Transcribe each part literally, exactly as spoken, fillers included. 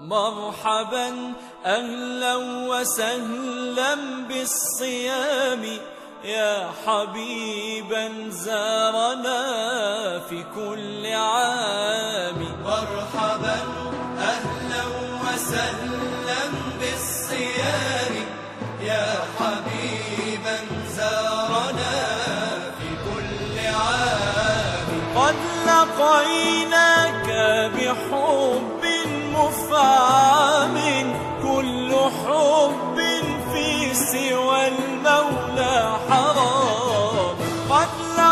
مرحبا أهلا وسهلا بالصيام يا حبيبا زارنا في كل عام. مرحبا أهلا وسهلا بالصيام يا حبيبا زارنا في كل عام. قد لقيناك بحب مفعم كل حب في سوى المولى حرام. قد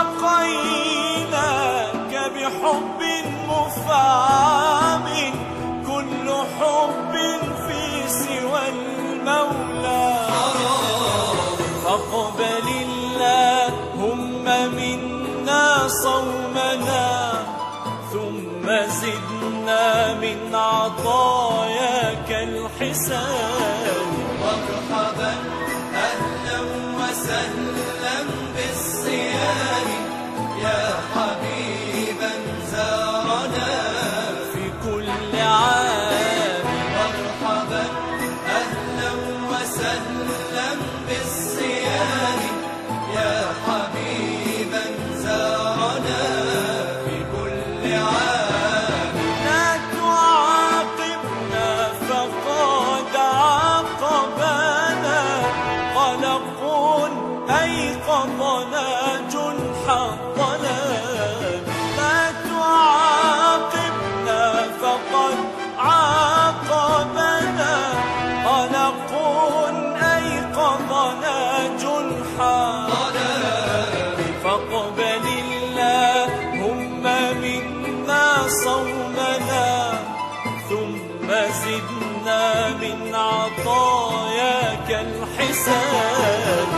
لقيناك بحب مفعم كل حب في سوى المولى حرام. فاقبل اللهم منا صومنا ثم زدنا من عطاياك الحسان. مرحبا أهلا وسهلا بالصيام يا حبيبا زارنا في كل عام. مرحبا أهلا وسهلا بالصيام يا حبيبا زارنا في كل عام. لا تعاقبنا فقد عاقبنا قلق أيقظنا جنح الظلام. لا تعاقبنا فقد عاقبنا قلق أيقظنا جنح الظلام. فاقبل اللهم منا صومنا ثم زدنا من عطاياك الحسان.